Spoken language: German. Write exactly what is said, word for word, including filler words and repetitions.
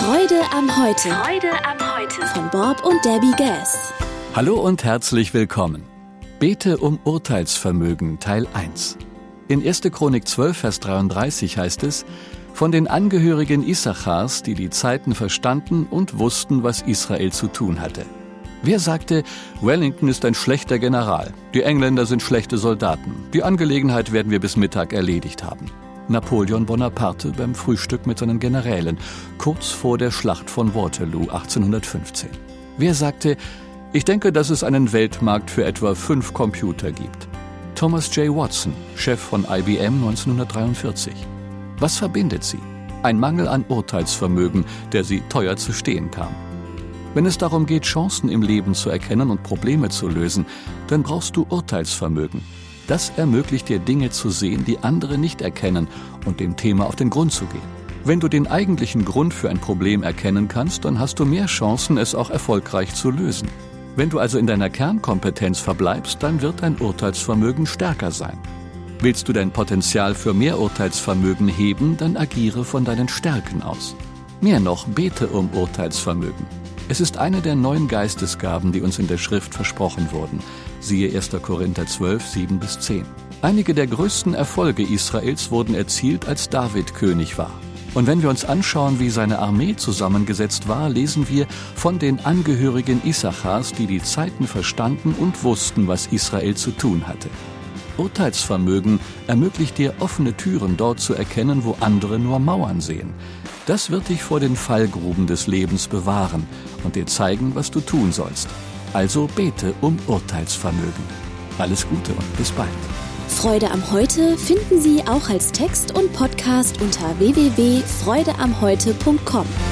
Freude am Heute. Freude am Heute. Von Bob und Debbie Gass. Hallo und herzlich willkommen. Bete um Urteilsvermögen, Teil eins. In erster Chronik zwölf, Vers dreiunddreißig heißt es: Von den Angehörigen Issachars, die die Zeiten verstanden und wussten, was Israel zu tun hatte. Wer sagte, Wellington ist ein schlechter General, die Engländer sind schlechte Soldaten, die Angelegenheit werden wir bis Mittag erledigt haben? Napoleon Bonaparte beim Frühstück mit seinen Generälen, kurz vor der Schlacht von Waterloo achtzehnhundertfünfzehn. Wer sagte, ich denke, dass es einen Weltmarkt für etwa fünf Computer gibt? Thomas J. Watson, Chef von I B M neunzehnhundertdreiundvierzig. Was verbindet sie? Ein Mangel an Urteilsvermögen, der sie teuer zu stehen kam. Wenn es darum geht, Chancen im Leben zu erkennen und Probleme zu lösen, dann brauchst du Urteilsvermögen. Das ermöglicht dir, Dinge zu sehen, die andere nicht erkennen und dem Thema auf den Grund zu gehen. Wenn du den eigentlichen Grund für ein Problem erkennen kannst, dann hast du mehr Chancen, es auch erfolgreich zu lösen. Wenn du also in deiner Kernkompetenz verbleibst, dann wird dein Urteilsvermögen stärker sein. Willst du dein Potenzial für mehr Urteilsvermögen heben, dann agiere von deinen Stärken aus. Mehr noch, bete um Urteilsvermögen. Es ist eine der neun Geistesgaben, die uns in der Schrift versprochen wurden. Siehe erster Korinther zwölf, sieben bis zehn. Einige der größten Erfolge Israels wurden erzielt, als David König war. Und wenn wir uns anschauen, wie seine Armee zusammengesetzt war, lesen wir von den Angehörigen Issachars, die die Zeiten verstanden und wussten, was Israel zu tun hatte. Urteilsvermögen ermöglicht dir, offene Türen dort zu erkennen, wo andere nur Mauern sehen. Das wird dich vor den Fallgruben des Lebens bewahren und dir zeigen, was du tun sollst. Also bete um Urteilsvermögen. Alles Gute und bis bald. Freude am Heute finden Sie auch als Text und Podcast unter w w w punkt freude am heute punkt com.